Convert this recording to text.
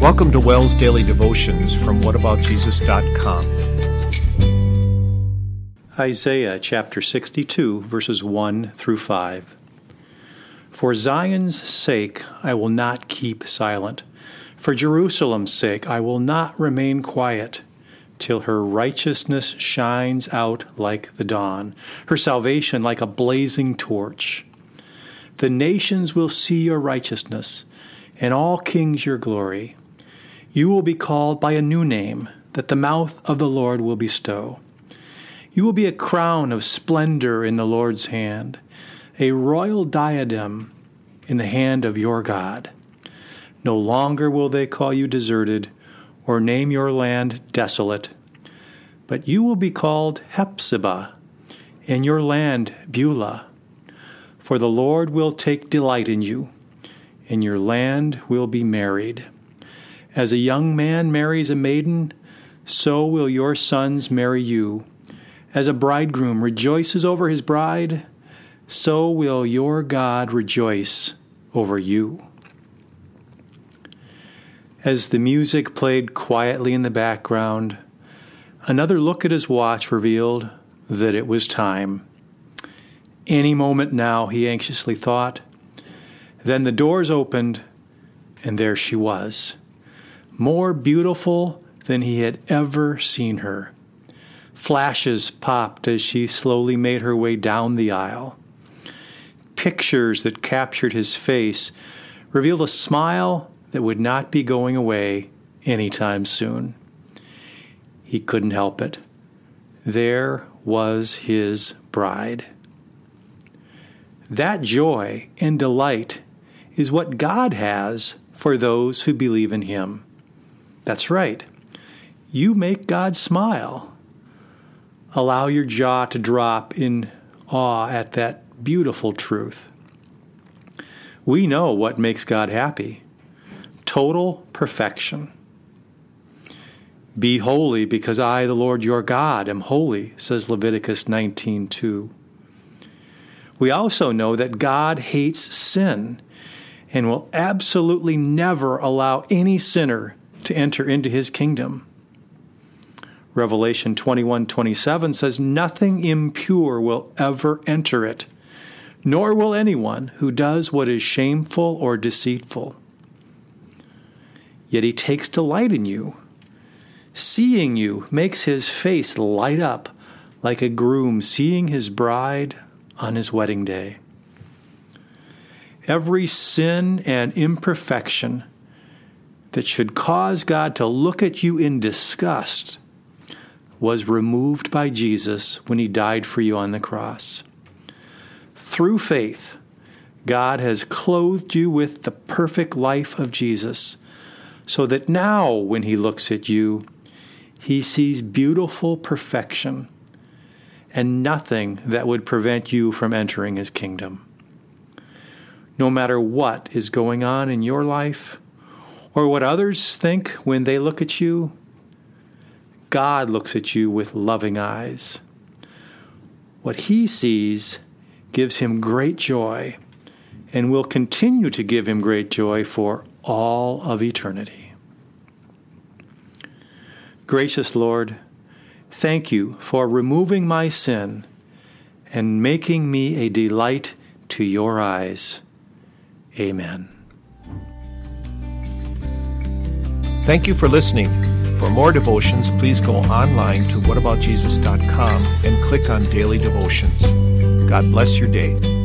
Welcome to Wells Daily Devotions from whataboutjesus.com. Isaiah chapter 62, verses 1 through 5. For Zion's sake I will not keep silent. For Jerusalem's sake I will not remain quiet, till her righteousness shines out like the dawn, her salvation like a blazing torch. The nations will see your righteousness, and all kings your glory. You will be called by a new name that the mouth of the Lord will bestow. You will be a crown of splendor in the Lord's hand, a royal diadem in the hand of your God. No longer will they call you deserted or name your land desolate, but you will be called Hephzibah, and your land Beulah. For the Lord will take delight in you, and your land will be married. As a young man marries a maiden, so will your sons marry you. As a bridegroom rejoices over his bride, so will your God rejoice over you. As the music played quietly in the background, another look at his watch revealed that it was time. Any moment now, he anxiously thought. Then the doors opened, and there she was, more beautiful than he had ever seen her. Flashes popped as she slowly made her way down the aisle. Pictures that captured his face revealed a smile that would not be going away anytime soon. He couldn't help it. There was his bride. That joy and delight is what God has for those who believe in Him. That's right. You make God smile. Allow your jaw to drop in awe at that beautiful truth. We know what makes God happy. Total perfection. Be holy because I, the Lord your God, am holy, says Leviticus 19:2. We also know that God hates sin and will absolutely never allow any sinner to enter into His kingdom. Revelation 21:27 says, nothing impure will ever enter it, nor will anyone who does what is shameful or deceitful. Yet He takes delight in you. Seeing you makes His face light up like a groom seeing his bride on his wedding day. Every sin and imperfection that should cause God to look at you in disgust was removed by Jesus when He died for you on the cross. Through faith, God has clothed you with the perfect life of Jesus, so that now when He looks at you, He sees beautiful perfection and nothing that would prevent you from entering His kingdom. No matter what is going on in your life, or what others think when they look at you, God looks at you with loving eyes. What He sees gives Him great joy and will continue to give Him great joy for all of eternity. Gracious Lord, thank You for removing my sin and making me a delight to Your eyes. Amen. Thank you for listening. For more devotions, please go online to whataboutjesus.com and click on Daily Devotions. God bless your day.